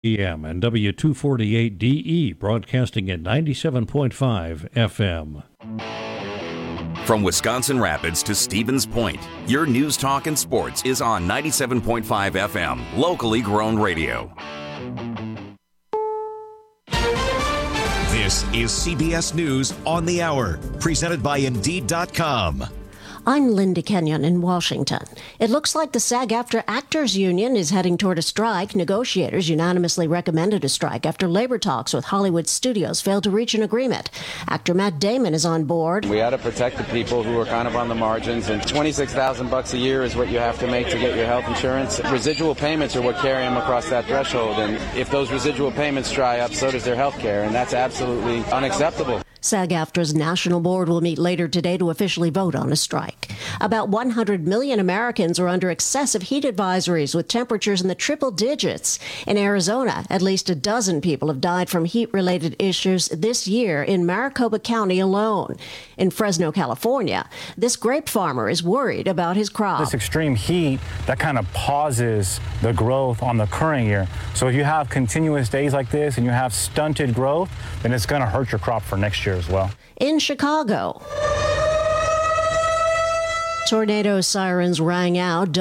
PM and W248DE broadcasting at 97.5 FM. From Wisconsin Rapids to Stevens Point, your news, talk, and sports is on 97.5 FM, locally grown radio. This is CBS News on the Hour, presented by Indeed.com. I'm Linda Kenyon in Washington. It looks like the SAG-AFTRA Actors Union is heading toward a strike. Negotiators unanimously recommended a strike after labor talks with Hollywood studios failed to reach an agreement. Actor Matt Damon is on board. We ought to protect the people who are kind of on the margins, and $26,000 a year is what you have to make to get your health insurance. Residual payments are what carry them across that threshold, and if those residual payments dry up, so does their health care, and that's absolutely unacceptable. SAG-AFTRA's national board will meet later today to officially vote on a strike. About 100 million Americans are under excessive heat advisories with temperatures in the triple digits. In Arizona, at least a dozen people have died from heat-related issues this year in Maricopa County alone. In Fresno, California, this grape farmer is worried about his crop. This extreme heat, that kind of pauses the growth on the current year. So if you have continuous days like this and you have stunted growth, then it's going to hurt your crop for next year as well. In Chicago, tornado sirens rang out.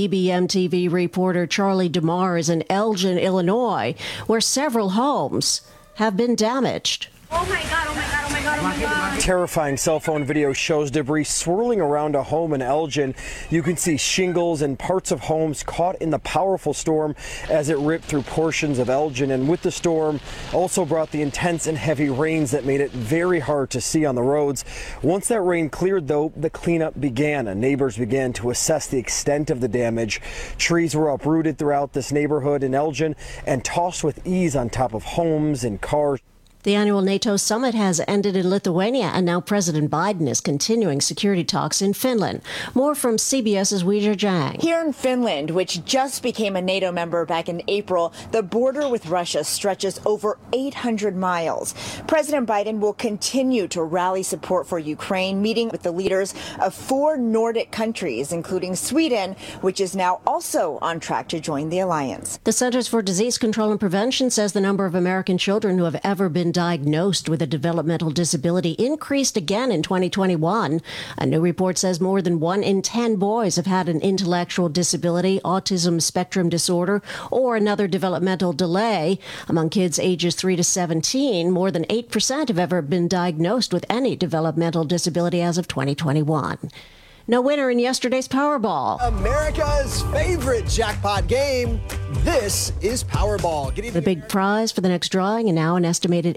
WBBM-TV reporter Charlie DeMar is in Elgin, Illinois, where several homes have been damaged. Oh my God, oh my God, oh my God, oh my God. Terrifying cell phone video shows debris swirling around a home in Elgin. You can see shingles and parts of homes caught in the powerful storm as it ripped through portions of Elgin. And with the storm, also brought the intense and heavy rains that made it very hard to see on the roads. Once that rain cleared, though, the cleanup began. And neighbors began to assess the extent of the damage. Trees were uprooted throughout this neighborhood in Elgin and tossed with ease on top of homes and cars. The annual NATO summit has ended in Lithuania, and now President Biden is continuing security talks in Finland. More from CBS's Weijia Zhang. Here in Finland, which just became a NATO member back in April, the border with Russia stretches over 800 miles. President Biden will continue to rally support for Ukraine, meeting with the leaders of 4 Nordic countries, including Sweden, which is now also on track to join the alliance. The Centers for Disease Control and Prevention says the number of American children who have ever been diagnosed with a developmental disability increased again in 2021. A new report says more than 1 in 10 boys have had an intellectual disability, autism spectrum disorder, or another developmental delay. Among kids ages 3 to 17, more than 8% have ever been diagnosed with any developmental disability as of 2021. No winner in yesterday's Powerball. America's favorite jackpot game. This is Powerball. The big prize for the next drawing, and now an estimated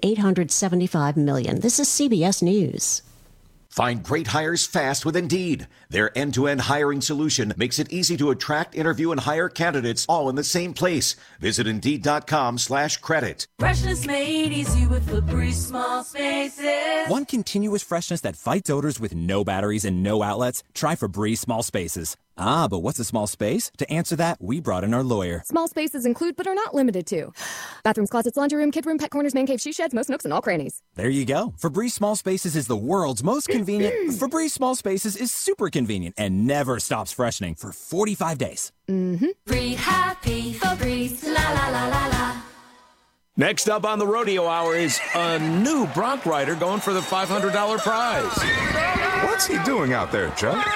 $875 million. This is CBS News. Find great hires fast with Indeed. Their end-to-end hiring solution makes it easy to attract, interview, and hire candidates all in the same place. Visit Indeed.com/credit. Freshness made easy with Febreze small spaces. Want continuous freshness that fights odors with no batteries and no outlets? Try Febreze small spaces. Ah, but what's a small space? To answer that, we brought in our lawyer. Small spaces include, but are not limited to, bathrooms, closets, laundry room, kid room, pet corners, man cave, shoe sheds, most nooks, and all crannies. There you go. Febreze small spaces is the world's most convenient. Febreze small spaces is super convenient and never stops freshening for 45 days. Free happy Febreze, la la la la la. Next up on the Rodeo Hour is a new bronc rider going for the $500 prize. What's he doing out there, Chuck?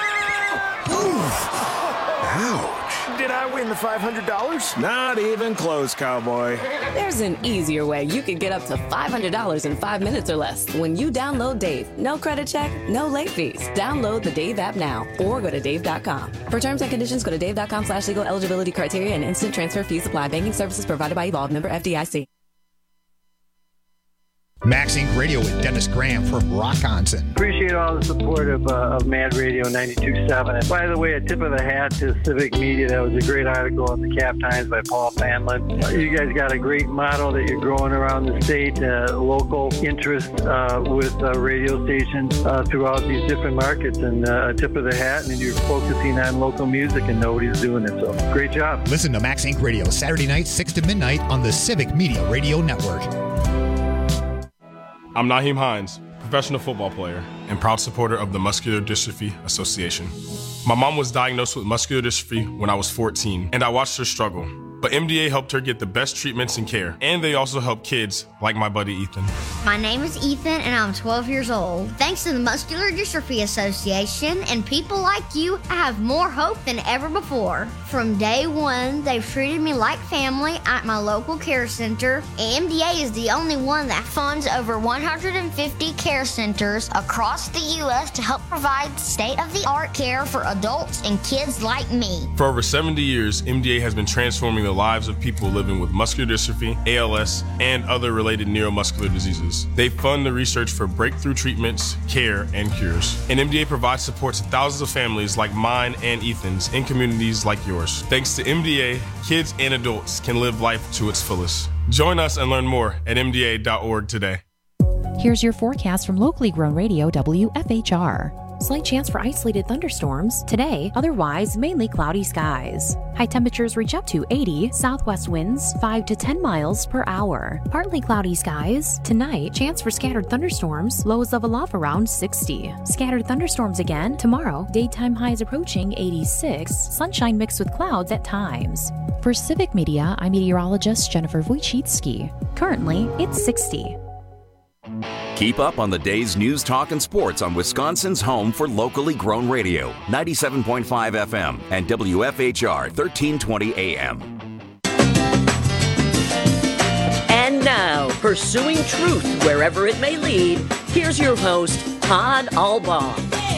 Ouch. Did I win the $500? Not even close, cowboy. There's an easier way you can get up to $500 in 5 minutes or less when you download Dave. No credit check, no late fees. Download the Dave app now or go to Dave.com. For terms and conditions, go to Dave.com/legal. Eligibility criteria and instant transfer fees apply. Banking services provided by Evolve. Member FDIC. Max Inc. Radio with Dennis Graham from Rockonson. Appreciate all the support of Mad Radio 92.7. And by the way, a tip of the hat to Civic Media. That was a great article in the Cap Times by Paul Fanlin. You guys got a great model that you're growing around the state, local interest with radio stations throughout these different markets. And a tip of the hat, and you're focusing on local music, and nobody's doing it. So great job. Listen to Max Inc. Radio Saturday nights 6 to midnight on the Civic Media Radio Network. I'm Naheem Hines, professional football player and proud supporter of the Muscular Dystrophy Association. My mom was diagnosed with muscular dystrophy when I was 14, and I watched her struggle. but MDA helped her get the best treatments and care. And they also help kids like my buddy Ethan. My name is Ethan, and I'm 12 years old. Thanks to the Muscular Dystrophy Association and people like you, I have more hope than ever before. From day one, they've treated me like family at my local care center. MDA is the only one that funds over 150 care centers across the U.S. to help provide state-of-the-art care for adults and kids like me. For over 70 years, MDA has been transforming the lives of people living with muscular dystrophy, ALS, and other related neuromuscular diseases. They fund the research for breakthrough treatments, care, and cures. And MDA provides support to thousands of families like mine and Ethan's in communities like yours. Thanks to MDA, kids and adults can live life to its fullest. Join us and learn more at MDA.org today. Here's your forecast from locally grown radio WFHR. Slight chance for isolated thunderstorms today, otherwise mainly cloudy skies. High temperatures reach up to 80, southwest winds 5 to 10 miles per hour. Partly cloudy skies. Tonight, chance for scattered thunderstorms, lows level off around 60. Scattered thunderstorms again tomorrow, daytime highs approaching 86, sunshine mixed with clouds at times. For Civic Media, I'm meteorologist Jennifer Wojcicki. Currently, it's 60. Keep up on the day's news, talk, and sports on Wisconsin's home for locally grown radio, 97.5 FM and WFHR 1320 AM. And now, pursuing truth wherever it may lead, here's your host, Todd Albaugh.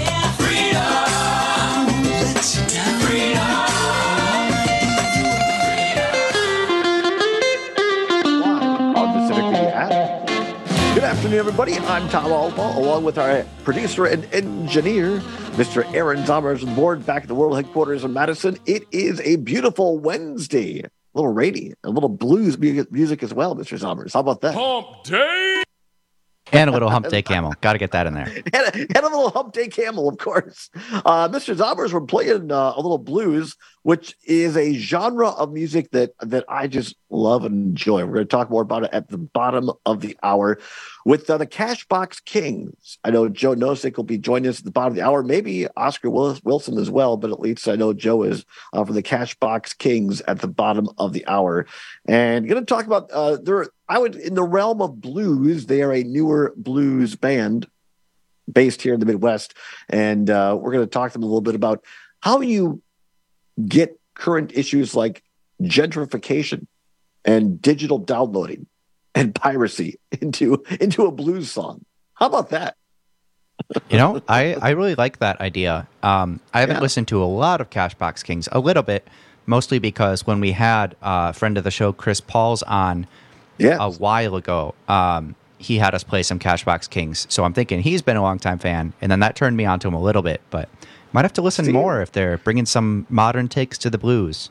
Good afternoon, everybody. I'm Tom Albaugh, along with our producer and engineer, Mr. Aaron Zommers, on board back at the World Headquarters in Madison. It is a beautiful Wednesday. A little rainy, a little blues music as well, Mr. Zommers. How about that? Hump Day! And a little Hump Day Camel. Got to get that in there. And a little Hump Day Camel, of course. Mr. Zommers, we're playing a little blues, which is a genre of music that I just love and enjoy. We're going to talk more about it at the bottom of the hour with the Cashbox Kings. I know Joe Nosek will be joining us at the bottom of the hour, maybe Oscar Wilson as well, but at least I know Joe is for the Cashbox Kings at the bottom of the hour. And going to talk about in the realm of blues, they are a newer blues band based here in the Midwest. And we're going to talk to them a little bit about how you get current issues like gentrification and digital downloading and piracy into a blues song. How about that? You know, I really like that idea. I haven't listened to a lot of Cashbox Kings, a little bit, mostly because when we had a friend of the show, Chris Pauls, on a while ago, he had us play some Cashbox Kings. So I'm thinking he's been a longtime fan, and then that turned me on to him a little bit, but might have to listen more if they're bringing some modern takes to the blues.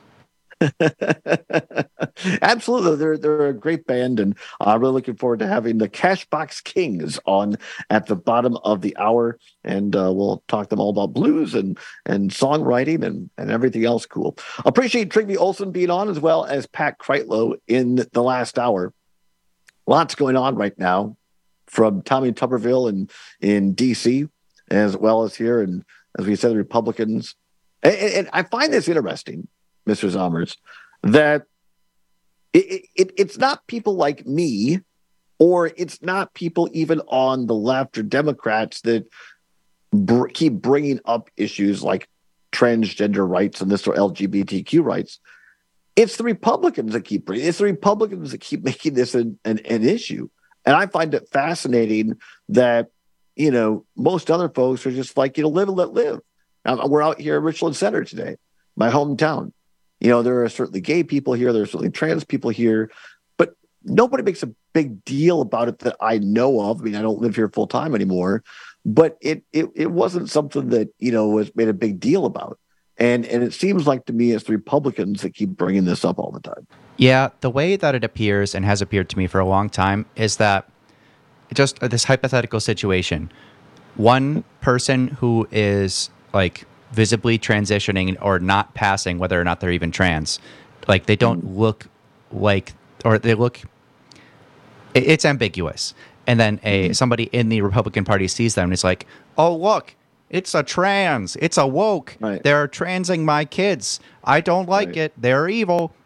Absolutely. They're a great band, and I'm really looking forward to having the Cashbox Kings on at the bottom of the hour, and we'll talk to them all about blues and songwriting and everything else cool. Appreciate Trygve Olsen being on, as well as Pat Kreitlow in the last hour. Lots going on right now from Tommy Tuberville in D.C., as well as here, and as we said, the Republicans. And I find this interesting, Mr. Zommers, that it's not people like me, or it's not people even on the left or Democrats that keep bringing up issues like transgender rights and this or LGBTQ rights. It's the Republicans that keep making this an issue. And I find it fascinating that, most other folks are just like, live and let live. We're out here in Richland Center today, my hometown. There are certainly gay people here. There are certainly trans people here, but nobody makes a big deal about it that I know of. I mean, I don't live here full time anymore, but it wasn't something that, was made a big deal about. And it seems like to me it's the Republicans that keep bringing this up all the time. Yeah, the way that it appears and has appeared to me for a long time is that just this hypothetical situation. One person who is like visibly transitioning or not passing, whether or not they're even trans, like they don't look like, or they look, it's ambiguous. And then somebody in the Republican Party sees them and is like, oh, look, it's a trans, it's a woke. Right. They're transing my kids. I don't like it. They're evil.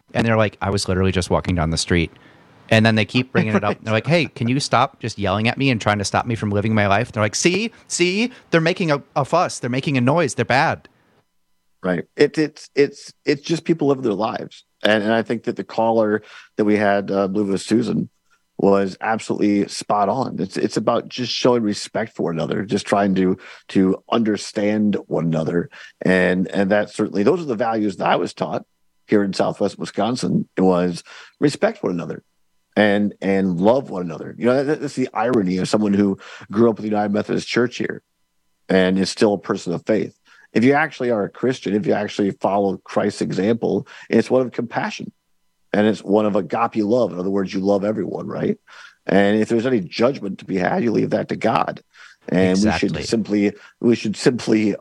And they're like, I was literally just walking down the street. And then they keep bringing it up. They're like, hey, can you stop just yelling at me and trying to stop me from living my life? They're like, see, they're making a fuss. They're making a noise. They're bad. Right. It's just people living their lives. And I think that the caller that we had, Blue with Susan, was absolutely spot on. It's about just showing respect for one another, just trying to understand one another. And that certainly, those are the values that I was taught here in Southwest Wisconsin. It was respect one another. And love one another. You know, that's the irony of someone who grew up with the United Methodist Church here and is still a person of faith. If you actually are a Christian, if you actually follow Christ's example, it's one of compassion and it's one of agape love. In other words, you love everyone, right? And if there's any judgment to be had, you leave that to God. And exactly. we should simply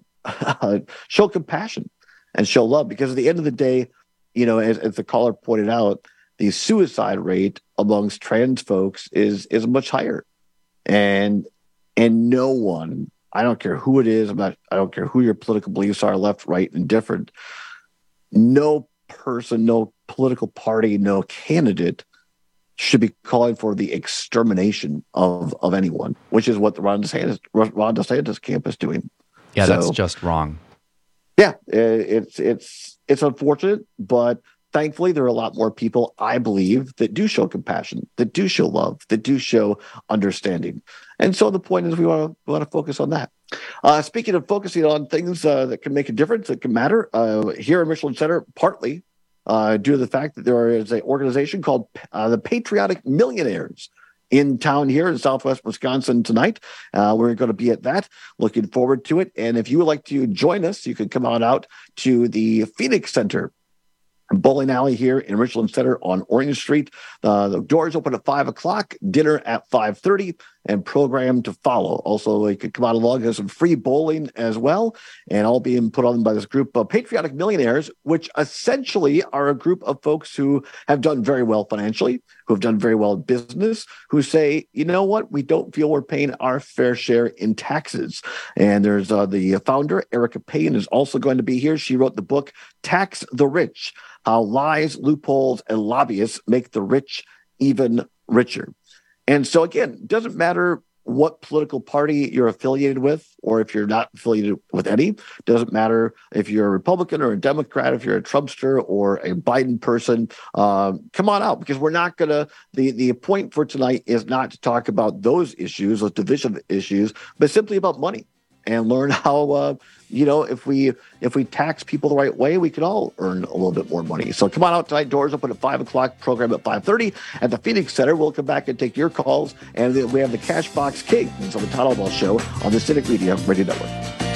show compassion and show love, because at the end of the day, you know, as the caller pointed out, the suicide rate amongst trans folks is much higher, and no one, I don't care who it is, I don't care who your political beliefs are, left, right, and different. No person, no political party, no candidate should be calling for the extermination of anyone, which is what the Ron DeSantis camp is doing. Yeah, so, that's just wrong. Yeah, it's unfortunate, but thankfully, there are a lot more people, I believe, that do show compassion, that do show love, that do show understanding. And so the point is we want to focus on that. Speaking of focusing on things that can make a difference, that can matter, here in Richland Center, partly due to the fact that there is an organization called the Patriotic Millionaires in town here in Southwest Wisconsin tonight. We're going to be at that. Looking forward to it. And if you would like to join us, you can come on out to the Phoenix Center bowling alley here in Richland Center on Orange Street. The doors open at 5 o'clock, dinner at 5:30, and program to follow. Also, you could come out along, have some free bowling as well, and all being put on by this group of Patriotic Millionaires, which essentially are a group of folks who have done very well financially, who have done very well in business, who say, you know what, we don't feel we're paying our fair share in taxes. And there's the founder, Erica Payne, is also going to be here. She wrote the book, Tax the Rich: How Lies, Loopholes, and Lobbyists Make the Rich Even Richer. And so, again, it doesn't matter what political party you're affiliated with, or if you're not affiliated with any. It doesn't matter if you're a Republican or a Democrat, if you're a Trumpster or a Biden person. Come on out, because we're not going to, the point for tonight is not to talk about those issues, those divisive issues, but simply about money. And learn how, if we tax people the right way, we can all earn a little bit more money. So come on out tonight. Doors open at 5 o'clock, program at 5:30 at the Phoenix Center. We'll come back and take your calls. And we have the Cash Box Kings on the Todd Albaugh Show on the Civic Media Radio Network.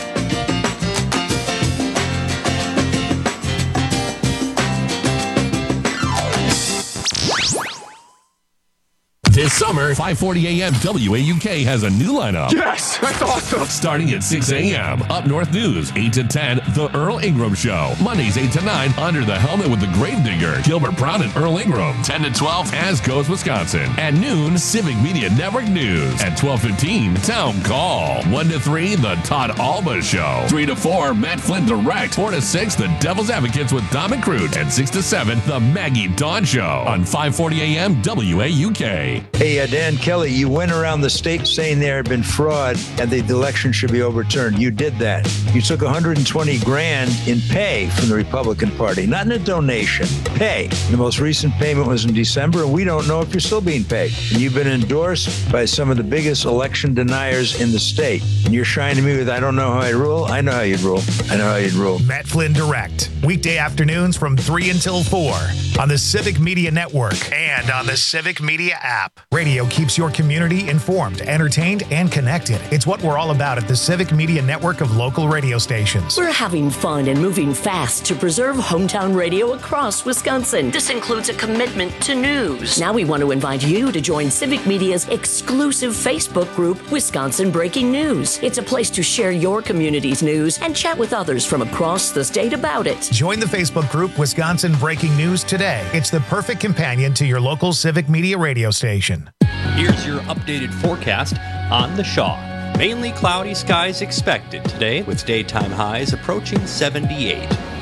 This summer, 5:40 a.m. WAUK has a new lineup. Yes, that's awesome. Starting at 6 a.m., Up North News, 8 to 10, The Earl Ingram Show. Mondays, 8 to 9, Under the Helmet with the Gravedigger, Gilbert Brown and Earl Ingram. 10 to 12, As Goes Wisconsin. At noon, Civic Media Network News. At 12:15, Town Call. 1 to 3, The Todd Albaugh Show. 3 to 4, Matt Flynn Direct. 4 to 6, The Devil's Advocates with Dom McCroot. And 6 to 7, The Maggie Dawn Show. On 5:40 a.m. WAUK. Hey, Dan Kelly, you went around the state saying there had been fraud and the election should be overturned. You did that. You took $120,000 in pay from the Republican Party, not in a donation, pay. The most recent payment was in December, and we don't know if you're still being paid. And you've been endorsed by some of the biggest election deniers in the state. And you're shining me with, I don't know how I rule. I know how you'd rule. I know how you'd rule. Matt Flynn Direct, weekday afternoons from 3 until 4 on the Civic Media Network and on the Civic Media app. Radio keeps your community informed, entertained, and connected. It's what we're all about at the Civic Media Network of local radio stations. We're having fun and moving fast to preserve hometown radio across Wisconsin. This includes a commitment to news. Now we want to invite you to join Civic Media's exclusive Facebook group, Wisconsin Breaking News. It's a place to share your community's news and chat with others from across the state about it. Join the Facebook group, Wisconsin Breaking News, today. It's the perfect companion to your local Civic Media radio station. Here's your updated forecast on the Shaw. Mainly cloudy skies expected today with daytime highs approaching 78.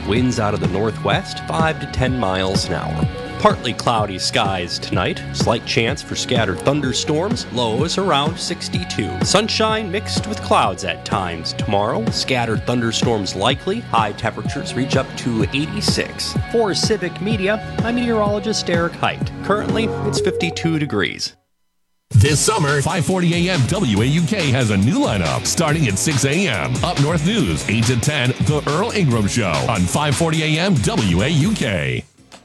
winds out of the northwest, 5 to 10 miles an hour. Partly cloudy skies tonight. Slight chance for scattered thunderstorms. Lows around 62. Sunshine mixed with clouds at times tomorrow. Scattered thunderstorms likely. High temperatures reach up to 86. For Civic Media, I'm meteorologist Eric Height. Currently, it's 52 degrees. This summer, 5:40 a.m. WAUK has a new lineup starting at 6 a.m. Up North News, 8 to 10, The Earl Ingram Show on 5:40 a.m. WAUK.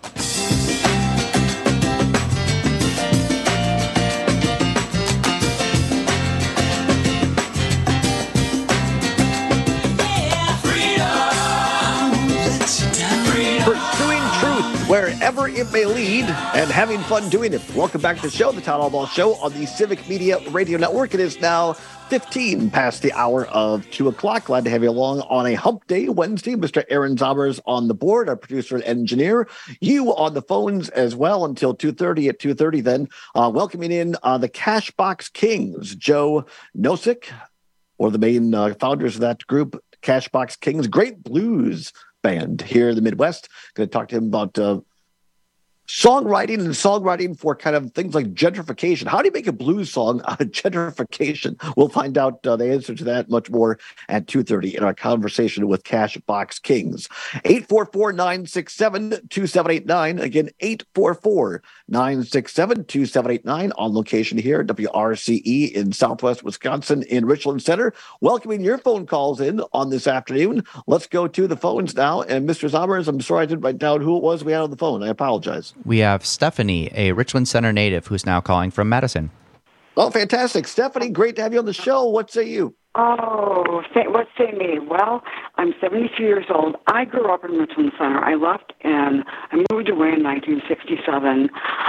Pursuing truth wherever it may lead and having fun doing it. Welcome back to the show, the Town Hall Ball Show on the Civic Media Radio Network. It is now 15 past the hour of 2 o'clock. Glad to have you along on a hump day Wednesday. Mr. Aaron Zombers on the board, our producer and engineer. You on the phones as well until 2:30. At 2:30 then, welcoming in the Cashbox Kings, Joe Nosek, or the main founders of that group, Cashbox Kings, great blues band here in the Midwest. Going to talk to him about songwriting for kind of things like gentrification. How do you make a blues song out of gentrification? We'll find out the answer to that much more at 2:30 in our conversation with Cashbox Kings. 844-967-2789. Again, 844-967-2789 on location here at WRCE in Southwest Wisconsin in Richland Center. Welcoming your phone calls in on this afternoon. Let's go to the phones now. And Mr. Zombers, I'm sorry I didn't write down who it was we had on the phone. I apologize. We have Stephanie, a Richland Center native, who's now calling from Madison. Oh, fantastic. Stephanie, great to have you on the show. What say you? Oh, what say me? Well, I'm 72 years old. I grew up in Richland Center. I moved away in 1967.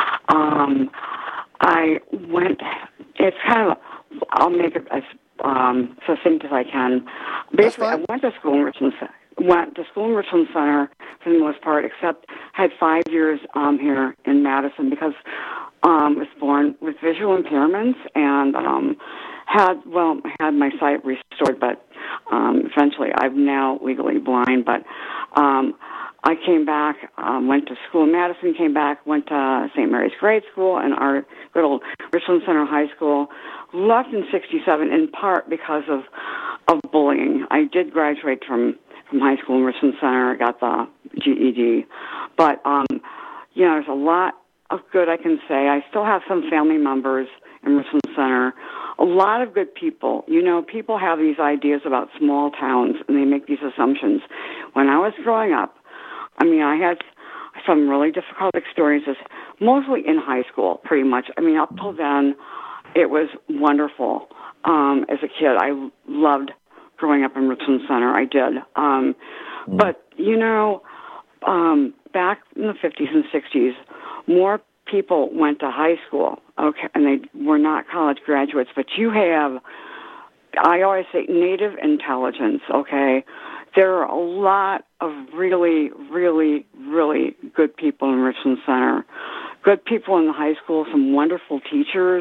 It's kind of, I'll make it as succinct as I can. Basically, I went to school in Richland Center. Center for the most part, except had 5 years here in Madison because I was born with visual impairments and had my sight restored, but eventually I'm now legally blind. But I came back, went to school in Madison, came back, went to St. Mary's Grade School and our good old Richland Center High School. Left in 67 in part because of bullying. I did graduate from high school in Richland Center. I got the GED. But, there's a lot of good I can say. I still have some family members in Richland Center. A lot of good people. People have these ideas about small towns, and they make these assumptions. When I was growing up, I had some really difficult experiences, mostly in high school, pretty much. Up till then, it was wonderful. As a kid, I loved growing up in Richland Center. I did. But, back in the 50s and 60s, more people went to high school, okay, and they were not college graduates. But you have, I always say, native intelligence, okay? There are a lot of really, really, really good people in Richland Center. Good people in the high school, some wonderful teachers,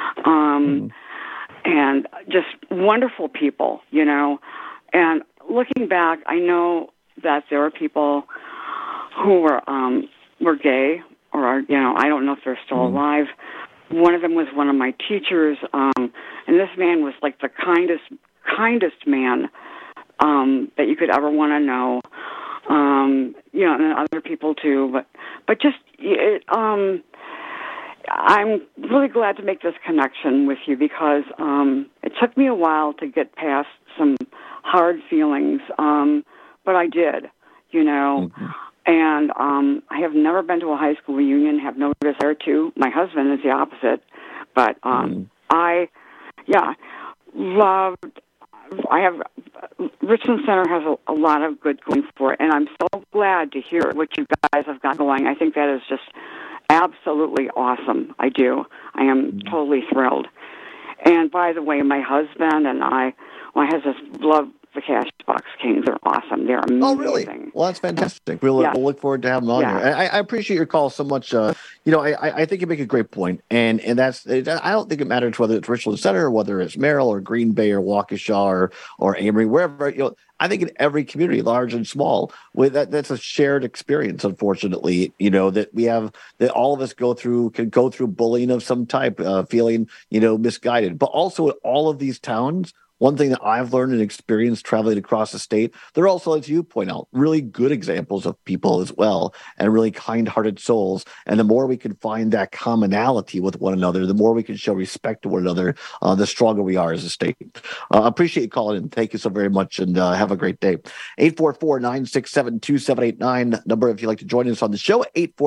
and just wonderful people, And looking back, I know that there are people who were gay or are, I don't know if they're still alive. One of them was one of my teachers, and this man was like the kindest man that you could ever want to know. And other people too, but just I'm really glad to make this connection with you because it took me a while to get past some hard feelings, but I did, and I have never been to a high school reunion, have no desire to. My husband is the opposite, but Richland Center has a lot of good going for it, and I'm so glad to hear what you guys have got going. I think that is just absolutely awesome. I do. I am totally thrilled. And by the way, my husband and I has this the Cashbox Kings are awesome. They're amazing. Oh, really? Well, that's fantastic. We'll look forward to having them on here. And I appreciate your call so much. I think you make a great point, and that's I don't think it matters whether it's Richland Center or whether it's Merrill or Green Bay or Waukesha or Amory, wherever. I think in every community, large and small, that's a shared experience. Unfortunately, that we have, that all of us can go through bullying of some type, feeling misguided. But also in all of these towns, one thing that I've learned and experienced traveling across the state, there are also, as you point out, really good examples of people as well, and really kind-hearted souls. And the more we can find that commonality with one another, the more we can show respect to one another, the stronger we are as a state. Appreciate you calling in. Thank you so very much, and have a great day. 844-967-2789. Number if you'd like to join us on the show,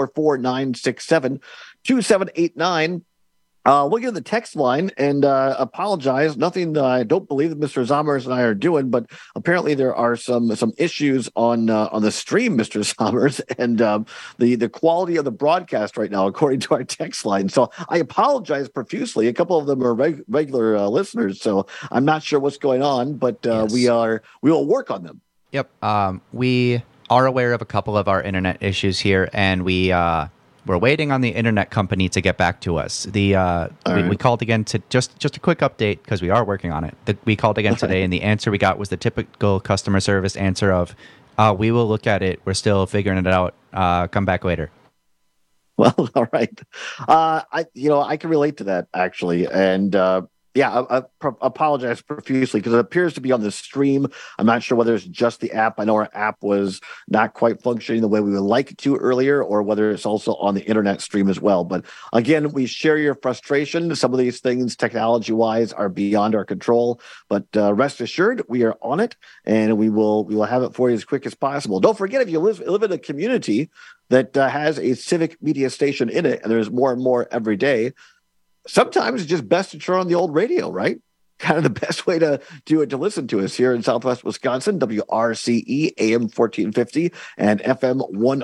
844-967-2789. We'll get to the text line and apologize. Nothing I don't believe that Mr. Zommers and I are doing, but apparently there are some issues on the stream, Mr. Zommers, and the quality of the broadcast right now, according to our text line. So I apologize profusely. A couple of them are regular listeners, so I'm not sure what's going on, but yes. We will work on them. Yep. We are aware of a couple of our internet issues here, and we're waiting on the internet company to get back to us. We called again to just a quick update because we are working on it. We called again today, and the answer we got was the typical customer service answer of, "We will look at it. We're still figuring it out. Come back later." Well, all right. I can relate to that actually, and. I apologize profusely because it appears to be on the stream. I'm not sure whether it's just the app. I know our app was not quite functioning the way we would like it to earlier, or whether it's also on the internet stream as well. But again, we share your frustration. Some of these things, technology-wise, are beyond our control. But rest assured, we are on it, and we will have it for you as quick as possible. Don't forget, if you live in a community that has a civic media station in it, and there's more and more every day, sometimes it's just best to turn on the old radio, right? Kind of the best way to do it, to listen to us here in Southwest Wisconsin, WRCE AM 1450 and FM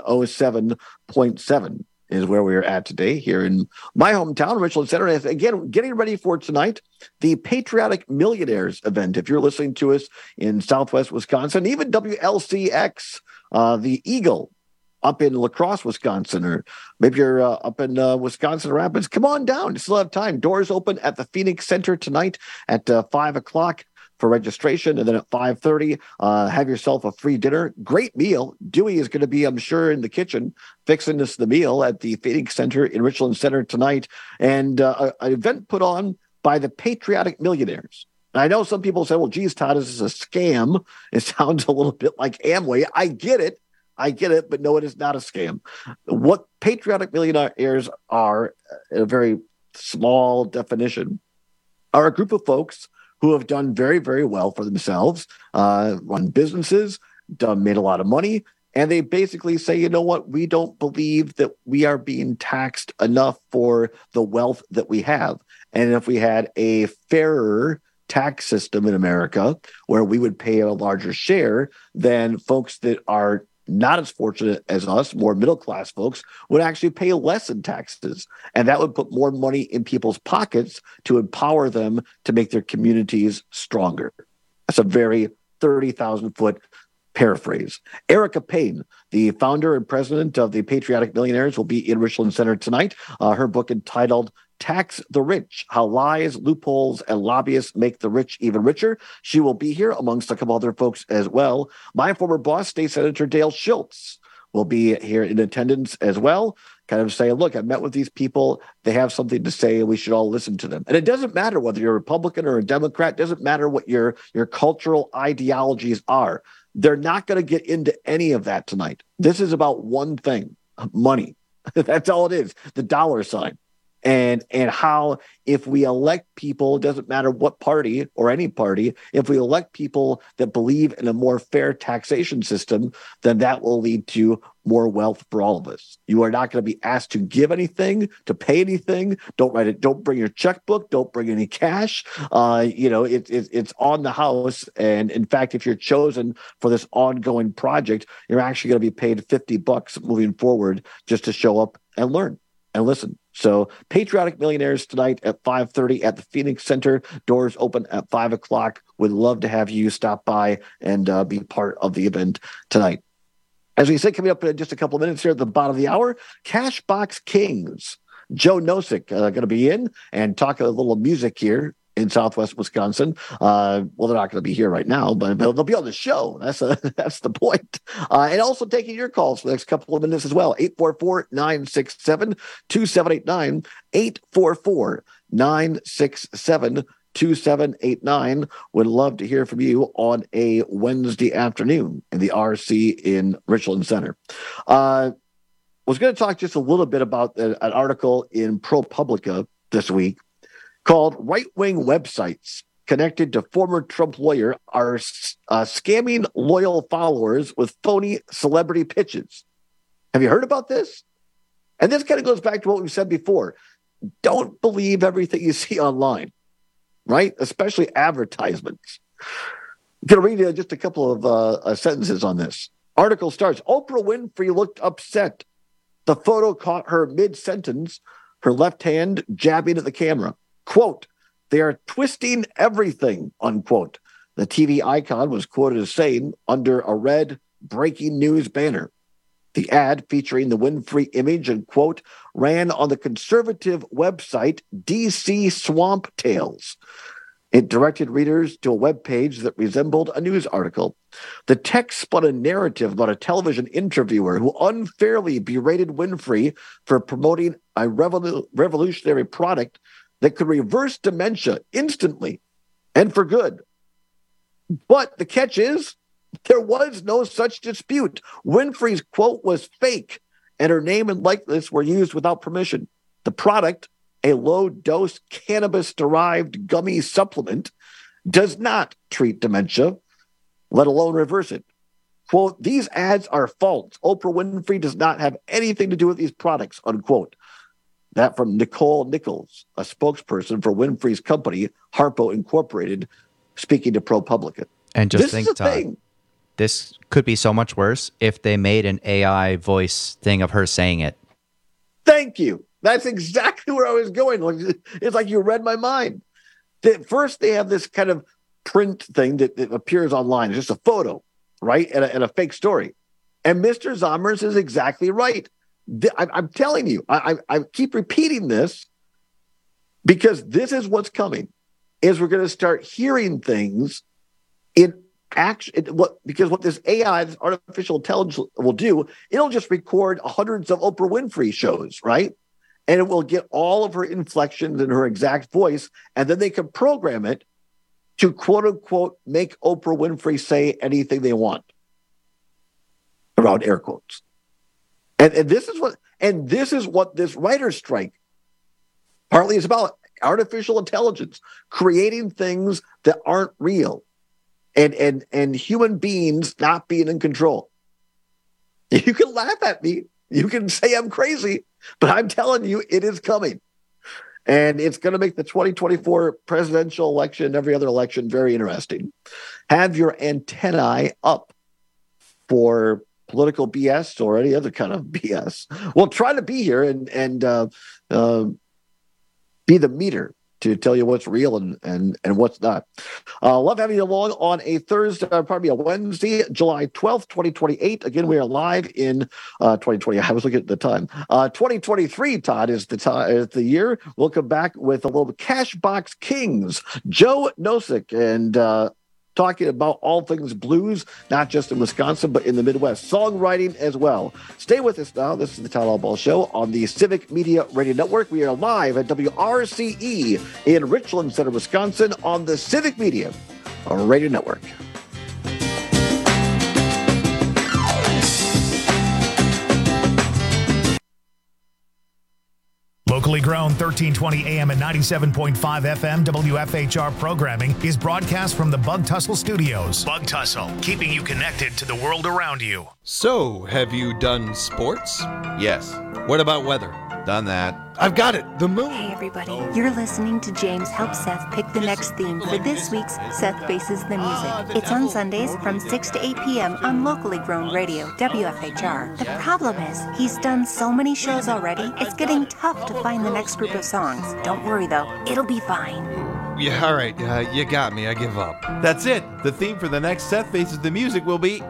107.7 is where we are at today here in my hometown, Richland Center. And again, getting ready for tonight, the Patriotic Millionaires event. If you're listening to us in Southwest Wisconsin, even WLCX, the Eagle, up in La Crosse, Wisconsin, or maybe you're up in Wisconsin Rapids, come on down. You still have time. Doors open at the Phoenix Center tonight at 5 o'clock for registration, and then at 5:30, have yourself a free dinner. Great meal. Dewey is going to be, I'm sure, in the kitchen fixing us the meal at the Phoenix Center in Richland Center tonight, and an event put on by the Patriotic Millionaires. And I know some people say, well, geez, Todd, this is a scam. It sounds a little bit like Amway. I get it, but no, it is not a scam. What Patriotic Millionaires are, in a very small definition, are a group of folks who have done very, very well for themselves, run businesses, made a lot of money, and they basically say, you know what, we don't believe that we are being taxed enough for the wealth that we have. And if we had a fairer tax system in America where we would pay a larger share, then folks that are not as fortunate as us, more middle-class folks, would actually pay less in taxes. And that would put more money in people's pockets to empower them to make their communities stronger. That's a very 30,000-foot paraphrase. Erica Payne, the founder and president of the Patriotic Millionaires, will be in Richland Center tonight. Her book entitled Tax the Rich, How Lies, Loopholes, and Lobbyists Make the Rich Even Richer. She will be here amongst a couple other folks as well. My former boss, State Senator Dale Schultz, will be here in attendance as well, kind of saying, look, I met with these people. They have something to say, and we should all listen to them. And it doesn't matter whether you're a Republican or a Democrat. It doesn't matter what your cultural ideologies are. They're not going to get into any of that tonight. This is about one thing, money. That's all it is, the dollar sign. And how, if we elect people, it doesn't matter what party or any party, if we elect people that believe in a more fair taxation system, then that will lead to more wealth for all of us. You are not going to be asked to give anything, to pay anything. Don't write it. Don't bring your checkbook. Don't bring any cash. It's on the house. And in fact, if you're chosen for this ongoing project, you're actually going to be paid $50 moving forward just to show up and learn. and listen. So Patriotic Millionaires tonight at 5:30 at the Phoenix Center. Doors open at 5 o'clock. Would love to have you stop by and be part of the event tonight. As we say, coming up in just a couple of minutes here at the bottom of the hour, Cashbox Kings. Joe Nosek going to be in and talk a little music here in Southwest Wisconsin. Well, they're not going to be here right now, but they'll be on the show. That's the point. And also taking your calls for the next couple of minutes as well. 844-967-2789. 844-967-2789. Would love to hear from you on a Wednesday afternoon in the RC in Richland Center. Was going to talk just a little bit about an article in ProPublica this week called Right-Wing Websites Connected to Former Trump Lawyer Are Scamming Loyal Followers with Phony Celebrity Pitches. Have you heard about this? And this kind of goes back to what we've said before. Don't believe everything you see online, right? Especially advertisements. I'm going to read you just a couple of sentences on this. Article starts, Oprah Winfrey looked upset. The photo caught her mid-sentence, her left hand jabbing at the camera. Quote, they are twisting everything, unquote. The TV icon was quoted as saying under a red breaking news banner. The ad featuring the Winfrey image and quote ran on the conservative website DC Swamp Tales. It directed readers to a web page that resembled a news article. The text spun a narrative about a television interviewer who unfairly berated Winfrey for promoting a revolutionary product that could reverse dementia instantly and for good. But the catch is, there was no such dispute. Winfrey's quote was fake, and her name and likeness were used without permission. The product, a low-dose cannabis-derived gummy supplement, does not treat dementia, let alone reverse it. Quote, these ads are false. Oprah Winfrey does not have anything to do with these products, unquote. That from Nicole Nichols, a spokesperson for Winfrey's company, Harpo Incorporated, speaking to ProPublica. And just this think, is a Todd, thing. this could be so much worse if they made an AI voice thing of her saying it. Thank you. That's exactly where I was going. It's like you read my mind. First, they have this kind of print thing that appears online. It's just a photo, right? And a fake story. And Mr. Zommers is exactly right. I'm telling you, I keep repeating this because this is what's coming, is we're going to start hearing things in action. Because what this AI, this artificial intelligence will do, it'll just record hundreds of Oprah Winfrey shows, right? And it will get all of her inflections and her exact voice, and then they can program it to quote unquote make Oprah Winfrey say anything they want. Around air quotes. And this is what this writer's strike partly is about. Artificial intelligence, creating things that aren't real, and human beings not being in control. You can laugh at me. You can say I'm crazy, but I'm telling you, it is coming. And it's going to make the 2024 presidential election and every other election very interesting. Have your antennae up for political BS or any other kind of BS. We'll try to be here and be the meter to tell you what's real and what's not. Love having you along on a Thursday, probably a Wednesday, July 12th, 2028. Again, we are live in 2020. I was looking at the time. 2023, Todd, is the year. We'll come back with a little Cashbox Kings, Joe Nosek, and talking about all things blues, not just in Wisconsin, but in the Midwest. Songwriting as well. Stay with us now. This is the Todd Allball Show on the Civic Media Radio Network. We are live at WRCE in Richland Center, Wisconsin on the Civic Media Radio Network. Locally grown 1320 AM and 97.5 FM WFHR programming is broadcast from the Bug Tussle Studios. Bug Tussle, keeping you connected to the world around you. So, have you done sports? Yes. What about weather? Done that. I've got it. The moon. Hey, everybody. You're listening to James help Seth pick the next theme for this week's Seth Faces the Music. It's on Sundays from 6 to 8 p.m. on locally grown radio, WFHR. The problem is, he's done so many shows already, it's getting tough to find the next group of songs. Don't worry, though. It'll be fine. Yeah, all right. You got me. I give up. That's it. The theme for the next Seth Faces the Music will be...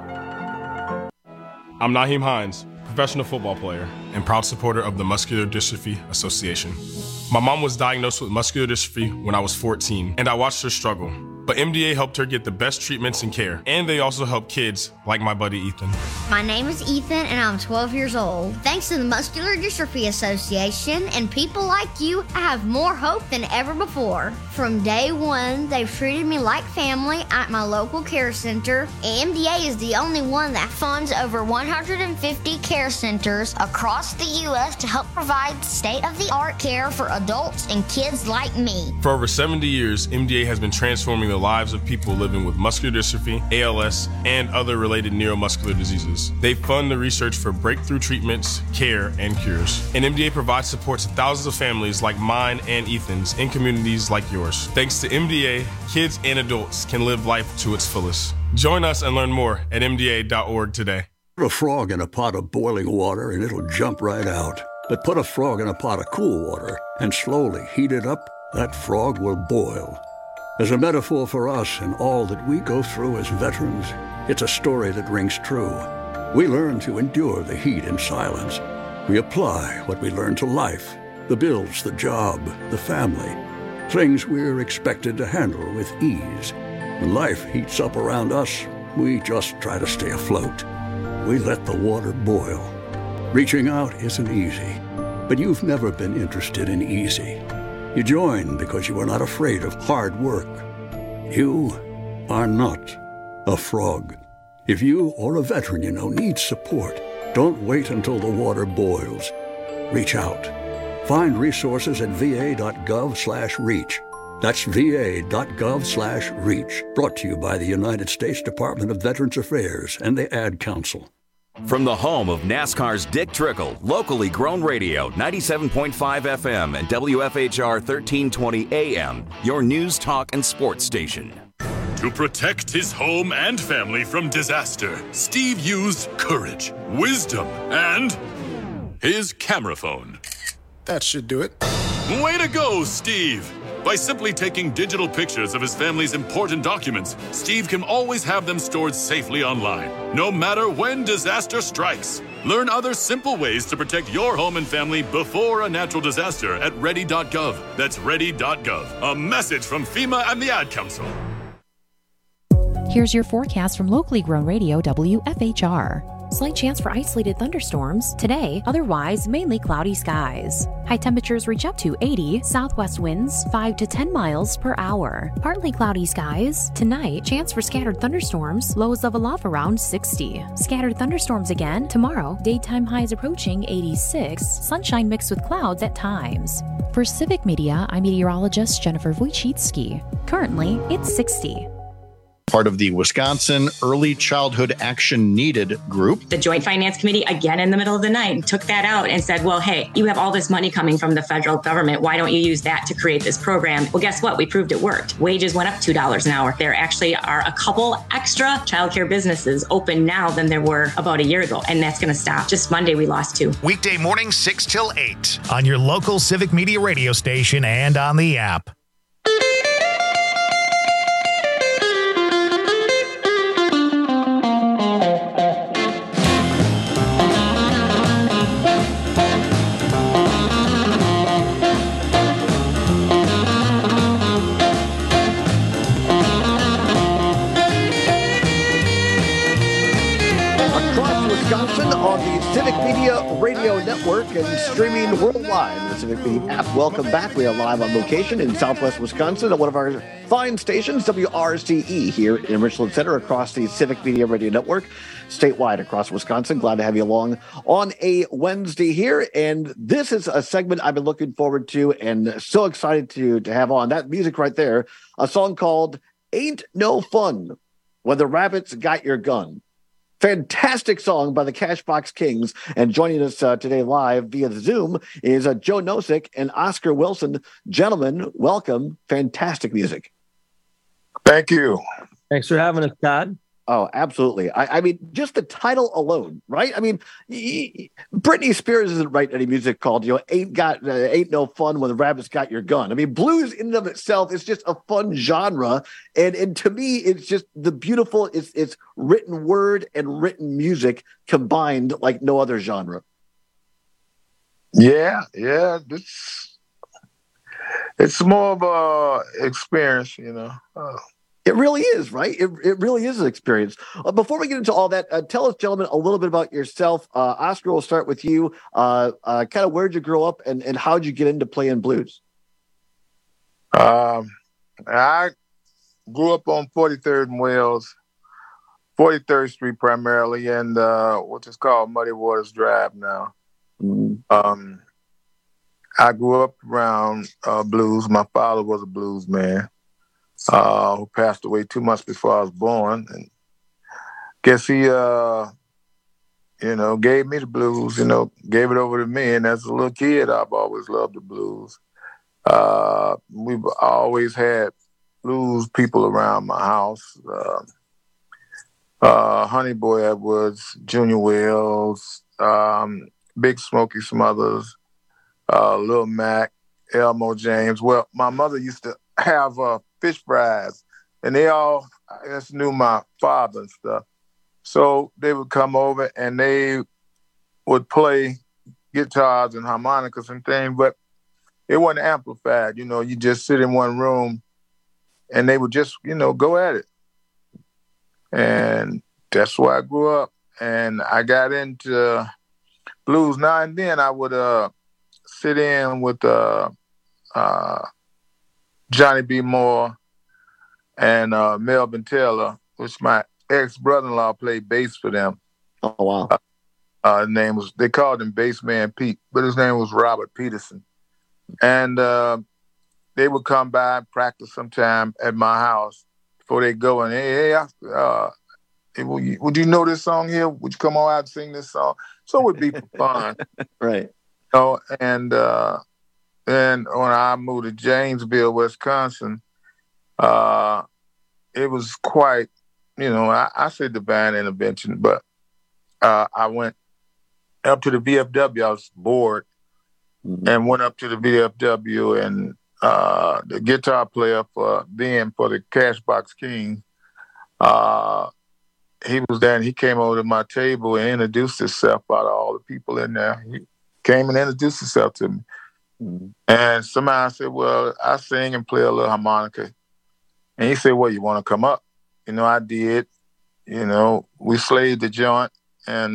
I'm Naheem Hines, professional football player and proud supporter of the Muscular Dystrophy Association. My mom was diagnosed with muscular dystrophy when I was 14, and I watched her struggle. But MDA helped her get the best treatments and care, and they also help kids like my buddy Ethan. My name is Ethan, and I'm 12 years old. Thanks to the Muscular Dystrophy Association and people like you, I have more hope than ever before. From day one, they've treated me like family at my local care center. MDA is the only one that funds over 150 care centers across the U.S. to help provide state-of-the-art care for adults and kids like me. For over 70 years, MDA has been transforming the lives of people living with muscular dystrophy, ALS, and other related neuromuscular diseases. They fund the research for breakthrough treatments, care, and cures. And MDA provides support to thousands of families like mine and Ethan's in communities like yours. Thanks to MDA, kids and adults can live life to its fullest. Join us and learn more at MDA.org today. Put a frog in a pot of boiling water and it'll jump right out. But put a frog in a pot of cool water and slowly heat it up, that frog will boil. As a metaphor for us and all that we go through as veterans, it's a story that rings true. We learn to endure the heat in silence. We apply what we learn to life, the bills, the job, the family, things we're expected to handle with ease. When life heats up around us, we just try to stay afloat. We let the water boil. Reaching out isn't easy, but you've never been interested in easy. You joined because you were not afraid of hard work. You are not a frog. If you or a veteran you know needs support, don't wait until the water boils. Reach out. Find resources at va.gov/reach. That's va.gov/reach. Brought to you by the United States Department of Veterans Affairs and the Ad Council. From the home of NASCAR's Dick Trickle, locally grown radio, 97.5 FM and WFHR 1320 AM, your news, talk, and sports station. To protect his home and family from disaster, Steve used courage, wisdom, and his camera phone. That should do it. Way to go, Steve! By simply taking digital pictures of his family's important documents, Steve can always have them stored safely online, no matter when disaster strikes. Learn other simple ways to protect your home and family before a natural disaster at ready.gov. That's ready.gov. A message from FEMA and the Ad Council. Here's your forecast from locally grown radio, WFHR. Slight chance for isolated thunderstorms today, otherwise mainly cloudy skies. High temperatures reach up to 80, southwest winds 5 to 10 miles per hour. Partly cloudy skies. Tonight, chance for scattered thunderstorms, lows level off around 60. Scattered thunderstorms again tomorrow, daytime highs approaching 86, sunshine mixed with clouds at times. For Civic Media, I'm meteorologist Jennifer Wojcicki. Currently, it's 60. Part of the Wisconsin Early Childhood Action Needed group. The Joint Finance Committee, again in the middle of the night, took that out and said, well, hey, you have all this money coming from the federal government. Why don't you use that to create this program? Well, guess what? We proved it worked. Wages went up $2 an hour. There actually are a couple extra childcare businesses open now than there were about a year ago, and that's going to stop. Just Monday, we lost 2. Weekday morning, 6 till 8 on your local Civic Media radio station and on the app. On the Civic Media Radio Network and streaming worldwide on the Civic Media app. Welcome back. We are live on location in Southwest Wisconsin at one of our fine stations, WRCE, here in Richland Center across the Civic Media Radio Network, statewide across Wisconsin. Glad to have you along on a Wednesday here. And this is a segment I've been looking forward to and so excited to have on. That music right there, a song called Ain't No Fun When the Rabbits Got Your Gun. Fantastic song by the Cashbox Kings. And joining us today live via Zoom is Joe Nosek and Oscar Wilson. Gentlemen, welcome. Fantastic music. Thank you. Thanks for having us, Todd. Oh, absolutely. I mean, just the title alone, right? I mean, Britney Spears isn't writing any music called, Ain't No Fun When the Rabbit's Got Your Gun. I mean, blues in and of itself is just a fun genre. And to me, it's just the beautiful, it's written word and written music combined like no other genre. Yeah. It's more of a experience, It really is, right? It really is an experience. Before we get into all that, tell us, gentlemen, a little bit about yourself. Oscar, we'll start with you. Kind of where'd you grow up and how'd you get into playing blues? I grew up on 43rd and Wales, 43rd Street primarily, and what is called Muddy Waters Drive now. Mm-hmm. I grew up around blues. My father was a blues man. Who passed away 2 months before I was born. And guess he, gave me the blues, gave it over to me. And as a little kid, I've always loved the blues. We've always had blues people around my house. Honey Boy Edwards, Junior Wells, Big Smokey Smothers, Lil Mac, Elmo James. Well, my mother used to have fish fries, and they all, I guess, knew my father and stuff. So they would come over and they would play guitars and harmonicas and things, but it wasn't amplified. You just sit in one room and they would just, go at it. And that's where I grew up. And I got into blues. Now and then I would sit in with Johnny B. Moore and Melvin Taylor, which my ex-brother-in-law played bass for them. Oh, wow. They called him Bassman Pete, but his name was Robert Peterson. And they would come by and practice sometime at my house before they go. And, hey, would you know this song here? Would you come on out and sing this song? So it would be fun. Right. And then when I moved to Janesville, Wisconsin, it was quite, I say divine intervention, but I went up to the VFW. I was bored and went up to the VFW, and the guitar player for the Cashbox King, he was there, and he came over to my table and introduced himself out of all the people in there. He came and introduced himself to me. And somebody said, well, I sing and play a little harmonica. And he said, well, you want to come up? I did. We slayed the joint. And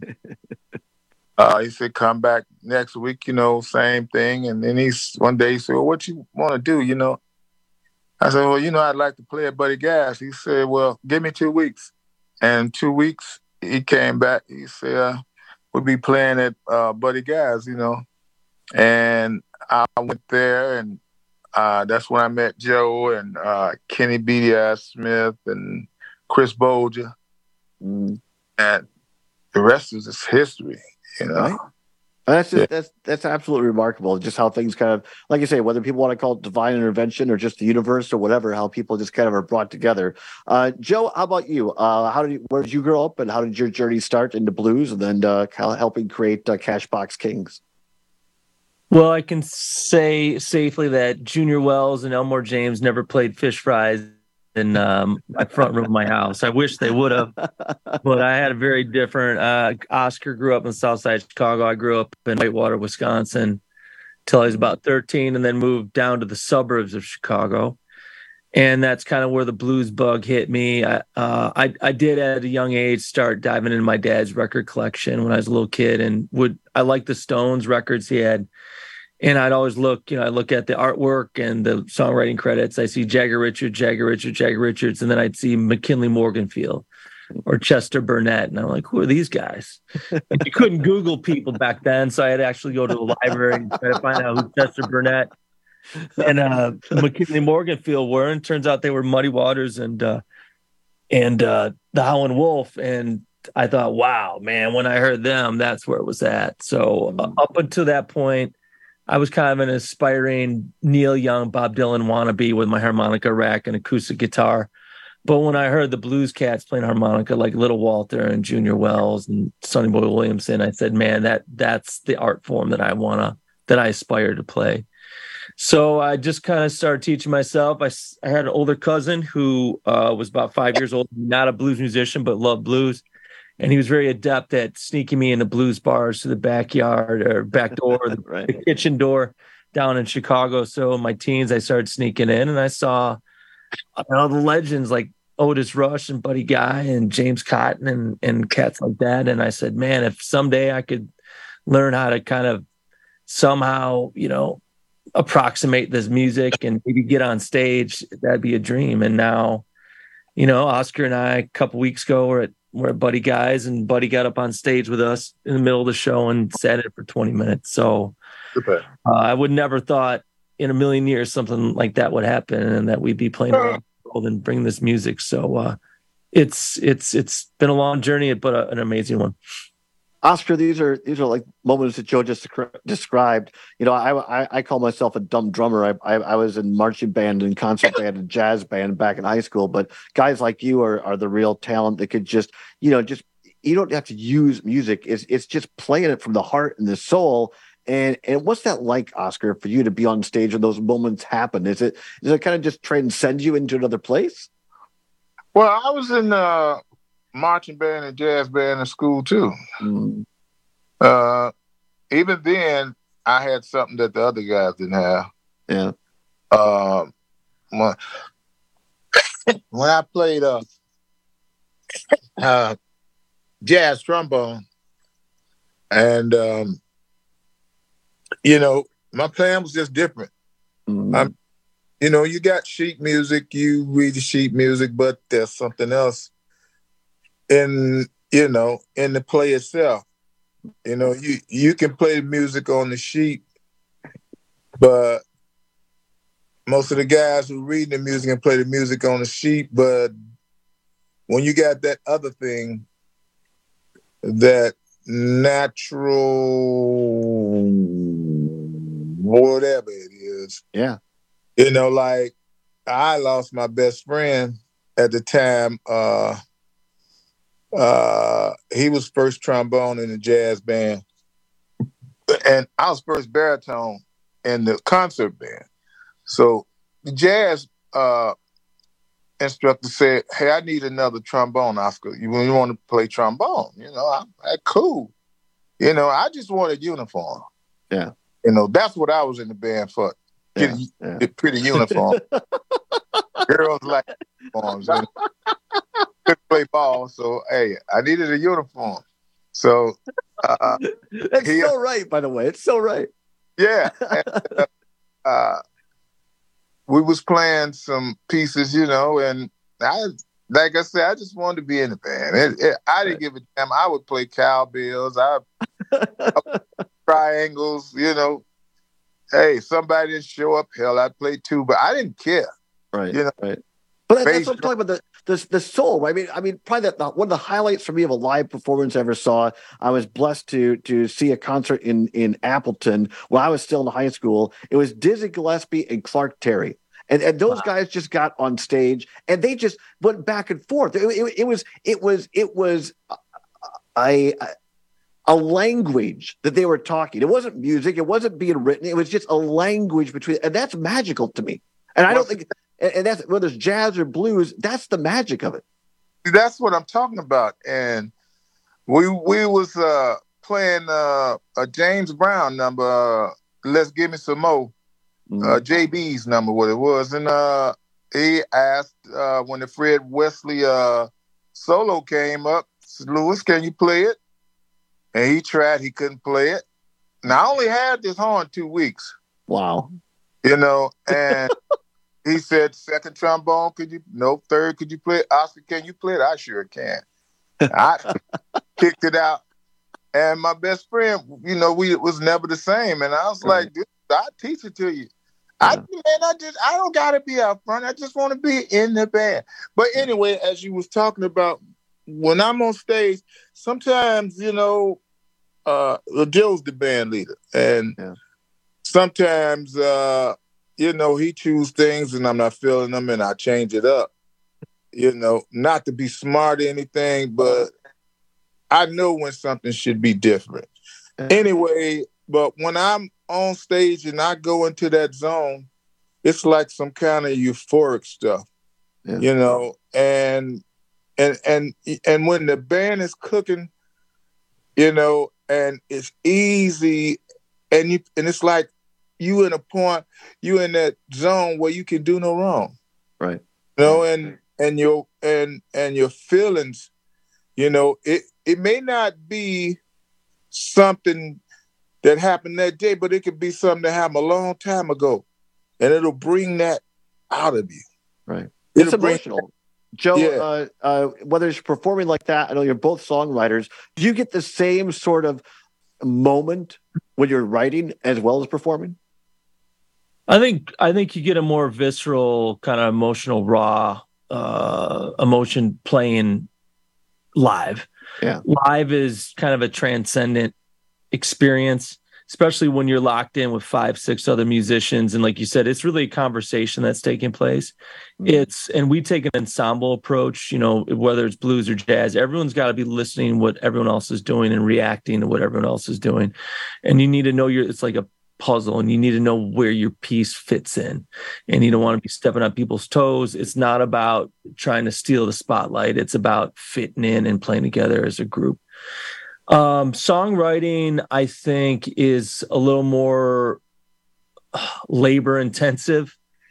he said, come back next week, same thing. And then one day he said, well, what you want to do, I said, well, I'd like to play at Buddy Guy's. He said, well, give me 2 weeks. And 2 weeks, he came back. He said, we'll be playing at Buddy Guy's, And I went there, and that's when I met Joe and Kenny Beatty Smith and Chris Bolger. And the rest is just history, Right. That's absolutely remarkable. Just how things kind of, like you say, whether people want to call it divine intervention or just the universe or whatever, how people just kind of are brought together. Joe, how about you? Where did you grow up, and how did your journey start into blues, and then helping create Cashbox Kings? Well, I can say safely that Junior Wells and Elmore James never played fish fries in my front room of my house. I wish they would have, but I had a very different. Oscar grew up in South Side Chicago. I grew up in Whitewater, Wisconsin, till I was about 13, and then moved down to the suburbs of Chicago. And that's kind of where the blues bug hit me. I did at a young age start diving into my dad's record collection when I was a little kid, and I liked the Stones records he had. And I'd always look at the artwork and the songwriting credits. I see Jagger Richards, and then I'd see McKinley Morganfield or Chester Burnett. And I'm like, who are these guys? And you couldn't Google people back then, so I had to actually go to the library and try to find out who Chester Burnett and McKinley Morganfield were. And turns out they were Muddy Waters and the Howlin' Wolf. And I thought, wow, man, when I heard them, that's where it was at. So up until that point, I was kind of an aspiring Neil Young, Bob Dylan wannabe with my harmonica rack and acoustic guitar. But when I heard the blues cats playing harmonica like Little Walter and Junior Wells and Sonny Boy Williamson, I said, man, that's the art form that I aspire to play. So I just kind of started teaching myself. I had an older cousin who was about 5 years old, not a blues musician, but loved blues. And he was very adept at sneaking me into blues bars to the backyard or back door, the kitchen door down in Chicago. So in my teens, I started sneaking in and I saw all the legends like Otis Rush and Buddy Guy and James Cotton and cats like that. And I said, man, if someday I could learn how to kind of somehow, approximate this music and maybe get on stage, that'd be a dream. And now, Oscar and I, a couple weeks ago, we're at Buddy Guy's, and Buddy got up on stage with us in the middle of the show and sat it for 20 minutes. So I would never thought in a million years something like that would happen and that we'd be playing around the world and bring this music. So it's been a long journey, but an amazing one. Oscar, these are like moments that Joe just described. I call myself a dumb drummer. I was in marching band and concert band and jazz band back in high school. But guys like you are the real talent that could just you don't have to use music. It's just playing it from the heart and the soul. And what's that like, Oscar, for you to be on stage when those moments happen? Does it kind of just transcend you into another place? Well, I was in marching band and jazz band in school too. Even then, I had something that the other guys didn't have. Yeah. When I played jazz trombone, and my playing was just different. You got sheet music, you read the sheet music, but there's something else in the play itself. You can play the music on the sheet, but most of the guys who read the music and play the music on the sheet, but when you got that other thing, that natural whatever it is. Yeah. Like I lost my best friend at the time. He was first trombone in the jazz band, and I was first baritone in the concert band. So the jazz instructor said, "Hey, I need another trombone, Oscar. You want to play trombone?" I'm like, cool. I just wanted uniform. Yeah. That's what I was in the band for. The pretty uniform. Girls like uniforms. Couldn't play ball, so hey, I needed a uniform. So that's so right, by the way. It's so right. Yeah. We was playing some pieces, and like I said, I just wanted to be in the band. I didn't give a damn. I would play cowbells. I would triangles, Hey, somebody didn't show up. Hell, I'd play too, but I didn't care. Right. Right. But that's what I'm talking about, the soul. I mean, probably one of the highlights for me of a live performance I ever saw. I was blessed to see a concert in Appleton when I was still in high school. It was Dizzy Gillespie and Clark Terry. And those guys just got on stage and they just went back and forth. It was a language that they were talking. It wasn't music. It wasn't being written. It was just a language between, and that's magical to me. And I don't think, and that's whether it's jazz or blues, that's the magic of it. That's what I'm talking about. And we was playing a James Brown number, Let's Give Me Some More, JB's number, what it was. And he asked when the Fred Wesley solo came up, said, "Louis, can you play it?" And he tried, he couldn't play it. Now, I only had this horn 2 weeks. Wow. And he said, "Second trombone, could you? No, third, could you play it? Oscar, can you play it?" I sure can. I kicked it out. And my best friend, we was never the same. And I was like, "Dude, I'll teach it to you." I don't got to be out front. I just want to be in the band. But anyway, as you was talking about when I'm on stage, sometimes, you know, Joe's the band leader. And sometimes, you know, he chooses things and I'm not feeling them and I change it up. You know, not to be smart or anything, but I know when something should be different. Anyway, but when I'm on stage and I go into that zone, it's like some kind of euphoric stuff, you know, and when the band is cooking, you know, and it's easy, and it's like you in that zone where you can do no wrong, right? You know, and your feelings, you know, it may not be something that happened that day, but it could be something that happened a long time ago, and it'll bring that out of you. Right. It's emotional. Joe, whether it's performing like that, I know you're both songwriters. Do you get the same sort of moment when you're writing as well as performing? I think you get a more visceral, kind of emotional, raw emotion playing live. Yeah. Live is kind of a transcendent experience, especially when you're locked in with 5-6 other musicians. And like you said, it's really a conversation that's taking place. And we take an ensemble approach, you know, whether it's blues or jazz, everyone's got to be listening what everyone else is doing and reacting to what everyone else is doing. And you need to know it's like a puzzle, and you need to know where your piece fits in, and you don't want to be stepping on people's toes. It's not about trying to steal the spotlight. It's about fitting in and playing together as a group. Songwriting, I think, is a little more labor intensive.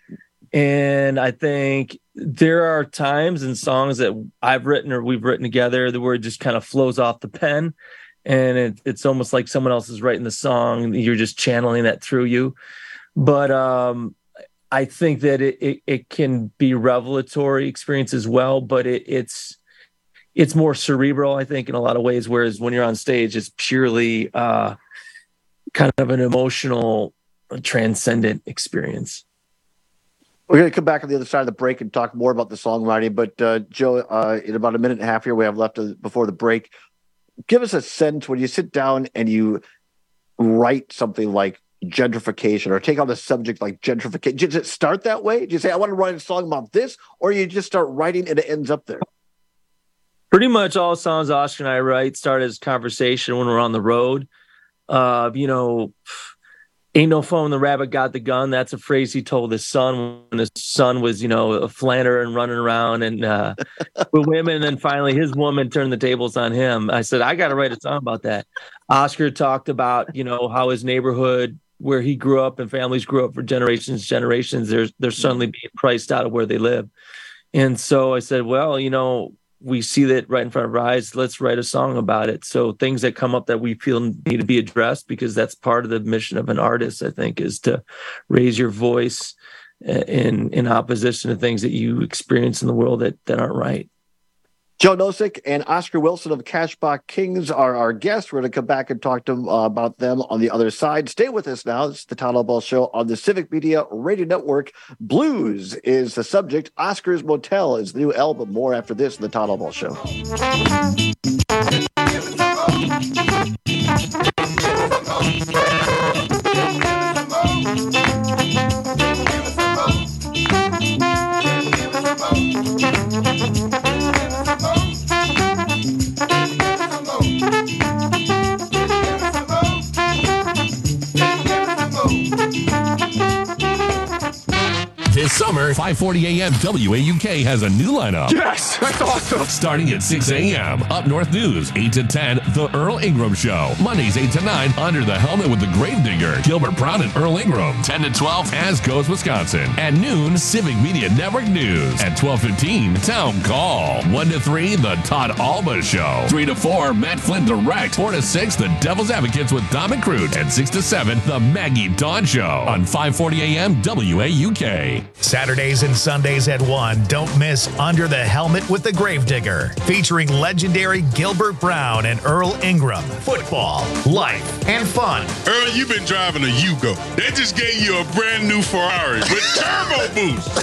And I think there are times in songs that I've written or we've written together where it just kind of flows off the pen. And it's almost like someone else is writing the song. You're just channeling that through you. But I think that it can be revelatory experience as well. But it's more cerebral, I think, in a lot of ways. Whereas when you're on stage, it's purely kind of an emotional, transcendent experience. We're going to come back on the other side of the break and talk more about the songwriting. But Joe, in about a minute and a half here we have left before the break, give us a sense when you sit down and you write something like gentrification or take on a subject like gentrification. Does it start that way? Do you say, I want to write a song about this? Or you just start writing and it ends up there? Pretty much all songs Oscar and I write start as conversation when we're on the road. You know, ain't no fun when the rabbit got the gun. That's a phrase he told his son when his son was, you know, a flanner and running around and with women. And then finally his woman turned the tables on him. I said, I got to write a song about that. Oscar talked about, you know, how his neighborhood where he grew up and families grew up for generations, they're suddenly being priced out of where they live. And so I said, well, you know, we see that right in front of our eyes. Let's write a song about it. So things that come up that we feel need to be addressed, because that's part of the mission of an artist, I think, is to raise your voice in opposition to things that you experience in the world that aren't right. Joe Nosek and Oscar Wilson of Cashbox Kings are our guests. We're going to come back and talk to them about them on the other side. Stay with us now. It's the Todd Ball Show on the Civic Media Radio Network. Blues is the subject. Oscar's Motel is the new album. More after this in the Todd Ball Show. This summer, 5:40 a.m. WAUK has a new lineup. Yes, that's awesome. Starting at 6 a.m. Up North News, 8 to 10, The Earl Ingram Show. Mondays, 8 to 9, Under the Helmet with the Gravedigger, Gilbert Brown and Earl Ingram. 10 to 12, As Goes Wisconsin. At noon, Civic Media Network News. At 12:15, Town Call. 1 to 3, The Todd Alba Show. 3 to 4, Matt Flynn Direct. 4 to 6, The Devil's Advocates with Dom and Crute. And 6 to 7, The Maggie Dawn Show. On 5:40 a.m. WAUK. Saturdays and Sundays at 1, don't miss Under the Helmet with the Gravedigger, featuring legendary Gilbert Brown and Earl Ingram. Football, life, and fun. Earl, you've been driving a Yugo. They just gave you a brand new Ferrari with turbo boost.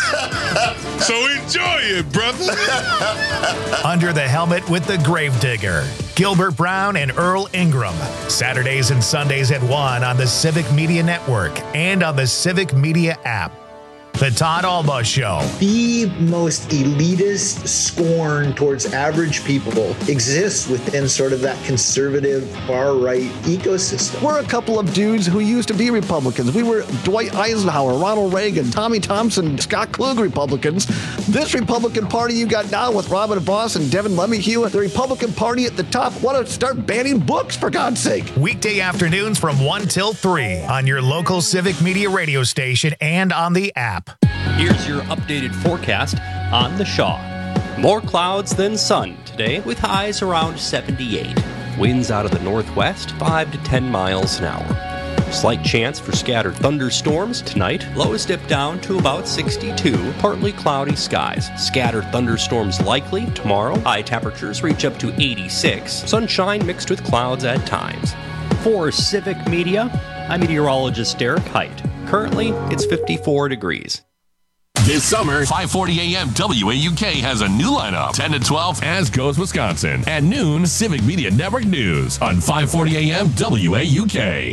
So enjoy it, brother. Under the Helmet with the Gravedigger. Gilbert Brown and Earl Ingram. Saturdays and Sundays at 1 on the Civic Media Network and on the Civic Media app. The Todd Alba Show. The most elitist scorn towards average people exists within sort of that conservative far-right ecosystem. We're a couple of dudes who used to be Republicans. We were Dwight Eisenhower, Ronald Reagan, Tommy Thompson, Scott Klug Republicans. This Republican Party you got now with Robin Voss and Devin LeMahieu, the Republican Party at the top, want to start banning books, for God's sake. Weekday afternoons from 1 till 3 on your local Civic Media radio station and on the app. Here's your updated forecast on the Shaw. More clouds than sun today with highs around 78. Winds out of the northwest 5 to 10 miles an hour. Slight chance for scattered thunderstorms tonight. Lows dip down to about 62. Partly cloudy skies. Scattered thunderstorms likely tomorrow. High temperatures reach up to 86. Sunshine mixed with clouds at times. For Civic Media, I'm meteorologist Derek Height. Currently, it's 54 degrees. This summer, 5:40 a.m. WAUK has a new lineup. 10 to 12, As Goes Wisconsin. At noon, Civic Media Network News on 5:40 a.m. WAUK.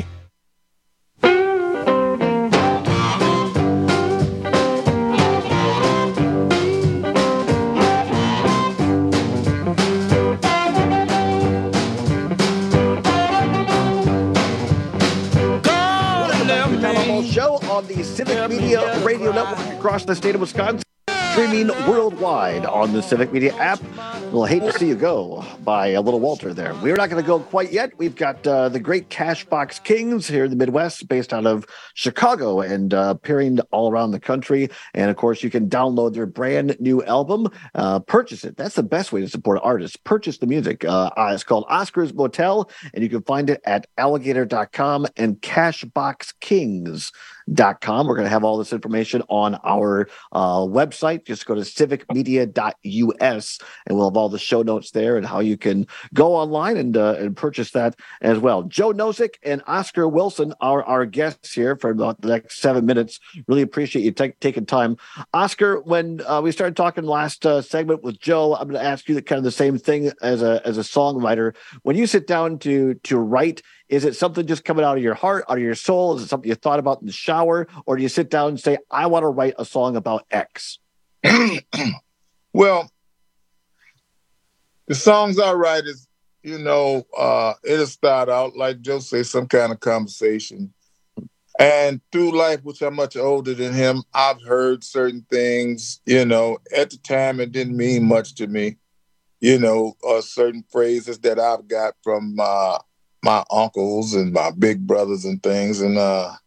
Show on the Civic Media Radio Network across the state of Wisconsin, streaming worldwide on the Civic Media app. We'll hate to see you go by a little Walter there. We're not going to go quite yet. We've got the great Cashbox Kings here in the Midwest, based out of Chicago and appearing all around the country. And of course, you can download their brand new album, purchase it. That's the best way to support artists. Purchase the music. It's called Oscar's Motel, and you can find it at alligator.com and cashboxkings.com. We're going to have all this information on our website. Just go to civicmedia.us and we'll have all the show notes there and how you can go online and purchase that as well. Joe Nosek and Oscar Wilson are our guests here for the next 7 minutes. Really appreciate you taking time. Oscar, when we started talking last segment with Joe, I'm going to ask you kind of the same thing as a songwriter. When you sit down to write, is it something just coming out of your heart, out of your soul? Is it something you thought about in the shower? Or do you sit down and say, I want to write a song about X? Well, the songs I write is, it'll start out, like Joe said, some kind of conversation. And through life, which I'm much older than him, I've heard certain things, at the time it didn't mean much to me, certain phrases that I've got from my uncles and my big brothers and things. And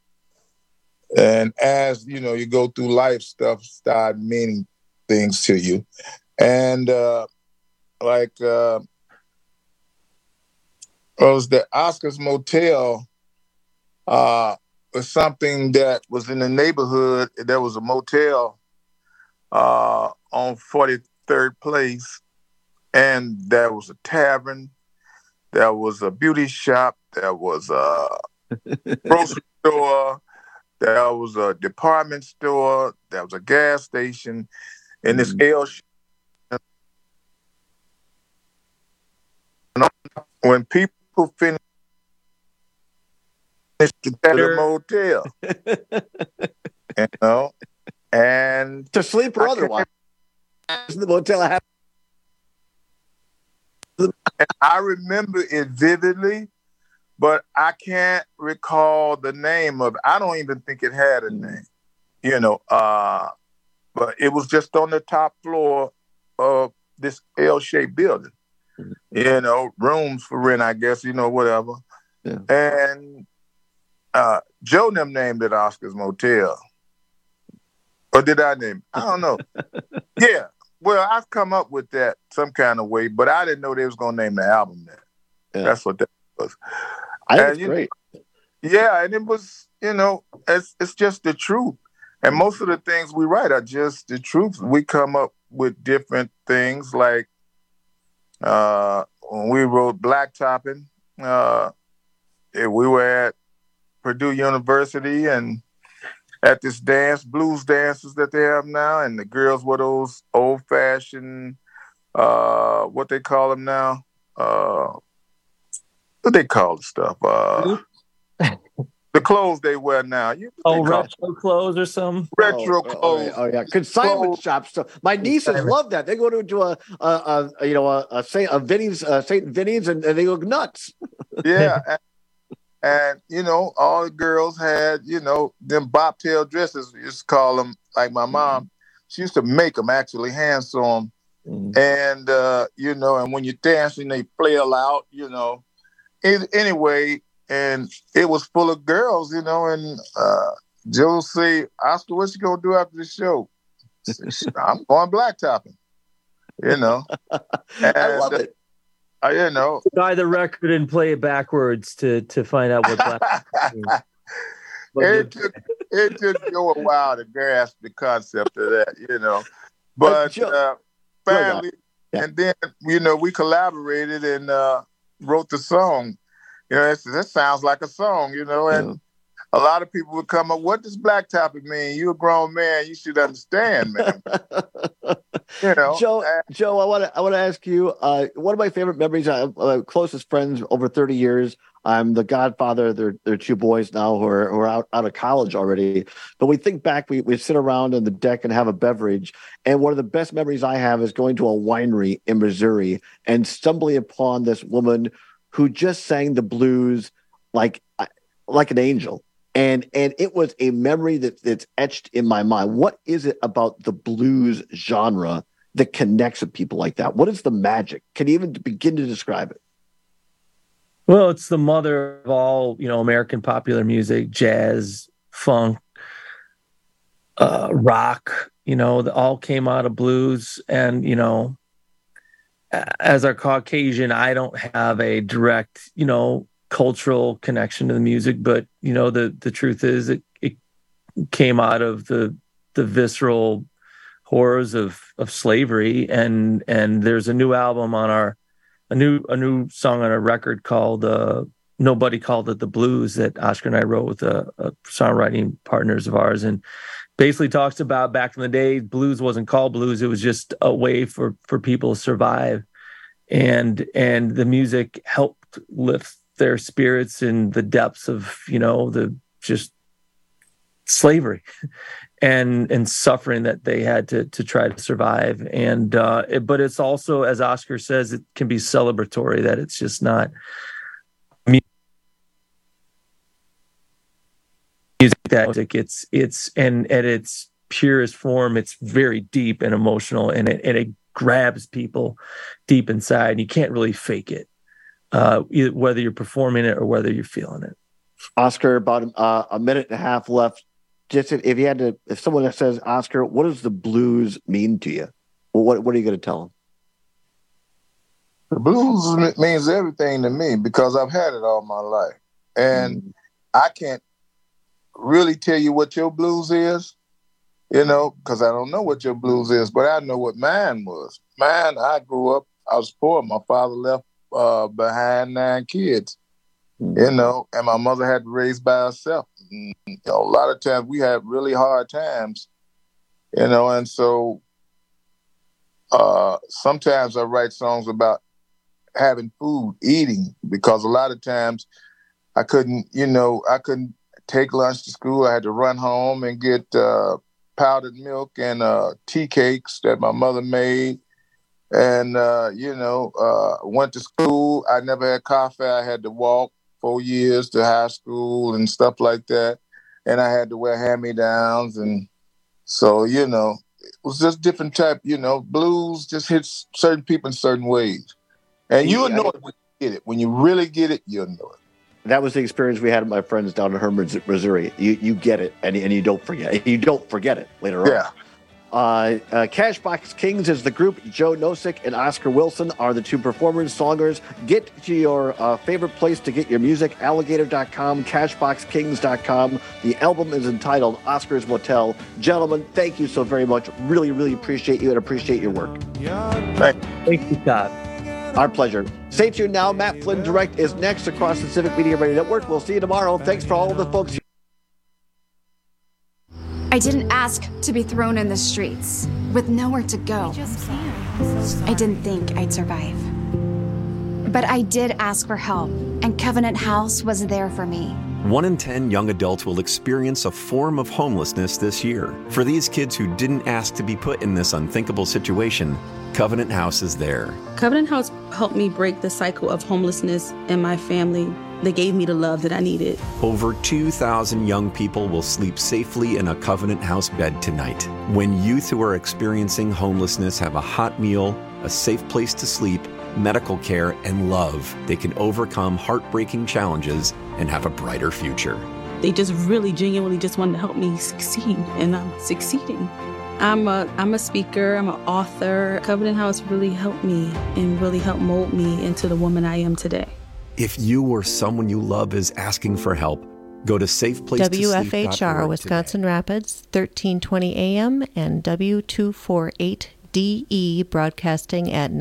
as, you go through life, stuff start meaning things to you. And was the Oscar's Motel was something that was in the neighborhood. There was a motel on 43rd Place, and there was a tavern. There was a beauty shop. There was a grocery store. There was a department store. There was a gas station. And this L shape. When people finish the motel, and to sleep or otherwise, the motel. I remember it vividly, but I can't recall the name of it. I don't even think it had a name, but it was just on the top floor of this L-shaped building, rooms for rent, I guess, whatever. Yeah. And Joe and them named it Oscar's Motel. Or did I name it? I don't know. Yeah. Well, I've come up with that some kind of way, but I didn't know they was going to name the album that. Yeah. That's what that was. That's great. Yeah, and it was, it's just the truth. And most of the things we write are just the truth. We come up with different things, like when we wrote Blacktopping, we were at Purdue University, and at this blues dances that they have now, and the girls were those old-fashioned, what they call them now? What they call the stuff? The clothes they wear now. Retro clothes or something? Retro clothes. Oh yeah, consignment shops. So my nieces love that. They go to a St. Vinny's and they go nuts. Yeah. And all the girls had, them bobtail dresses, we used to call them, like my mom. She used to make them, actually hand sew them. And, and when you dance, they flail out, Anyway, and it was full of girls, and Joe say, Oscar, what you going to do after the show? I'm going blacktopping, And, I love it. Buy the record and play it backwards to find out what black means. It took Joe a while to grasp the concept of that, But finally, and then we collaborated and wrote the song. That sounds like a song, and a lot of people would come up, what does blacktopping mean? You're a grown man, you should understand, man. Joe, I want to ask you, one of my favorite memories, closest friends over 30 years. I'm the godfather. They're two boys now who are out of college already. But we think back, we sit around on the deck and have a beverage. And one of the best memories I have is going to a winery in Missouri and stumbling upon this woman who just sang the blues like an angel. And it was a memory that's etched in my mind. What is it about the blues genre that connects with people like that? What is the magic? Can you even begin to describe it? Well, it's the mother of all, American popular music, jazz, funk, rock, all came out of blues. And, as a Caucasian, I don't have a direct, cultural connection to the music, but the truth is it came out of the visceral horrors of slavery, and there's a new album on a new song on our record called Nobody Called It the Blues that Oscar and I wrote with a songwriting partners of ours, and basically talks about back in the day, blues wasn't called blues, it was just a way for people to survive, and the music helped lift their spirits in the depths of the just slavery and suffering that they had to try to survive. And but it's also, as Oscar says, it can be celebratory, that it's just not music that it's and at its purest form, it's very deep and emotional, and it grabs people deep inside, and you can't really fake it. Whether you're performing it or whether you're feeling it. Oscar, about a minute and a half left. Just if someone says, Oscar, what does the blues mean to you? Well, what are you going to tell them? The blues means everything to me because I've had it all my life. And I can't really tell you what your blues is, because I don't know what your blues is, but I know what mine was. Mine, I grew up, I was poor. My father left behind 9 kids, and my mother had to raise by herself. A lot of times we had really hard times, and so sometimes I write songs about having food, eating, because a lot of times I couldn't take lunch to school. I had to run home and get powdered milk and tea cakes that my mother made. And, went to school. I never had coffee. I had to walk 4 years to high school and stuff like that. And I had to wear hand-me-downs. And so, it was just different type, blues just hits certain people in certain ways. And you'll know it when you get it. When you really get it, you'll know it. That was the experience we had with my friends down in Herman, Missouri. You get it, and you don't forget it. You don't forget it later on. Yeah. Cashbox Kings is the group. Joe Nosek and Oscar Wilson are the two performers, songers. Get to your favorite place to get your music, alligator.com, cashboxkings.com. The album is entitled Oscar's Motel. Gentlemen, thank you so very much. Really, really appreciate you and appreciate your work. Thank you, Todd. Our pleasure. Stay tuned now. Matt Flynn Direct is next across the Civic Media Radio Network. We'll see you tomorrow. Thanks for all of the folks. I didn't ask to be thrown in the streets with nowhere to go. I didn't think I'd survive. But I did ask for help, and Covenant House was there for me. 1 in 10 young adults will experience a form of homelessness this year. For these kids who didn't ask to be put in this unthinkable situation, Covenant House is there. Covenant House helped me break the cycle of homelessness in my family. They gave me the love that I needed. Over 2,000 young people will sleep safely in a Covenant House bed tonight. When youth who are experiencing homelessness have a hot meal, a safe place to sleep, medical care, and love, they can overcome heartbreaking challenges and have a brighter future. They just really genuinely just wanted to help me succeed, and I'm succeeding. I'm a speaker, I'm an author. Covenant House really helped me and really helped mold me into the woman I am today. If you or someone you love is asking for help, go to safeplacetosleep.org Wisconsin Rapids, 1320 AM and W248DE broadcasting at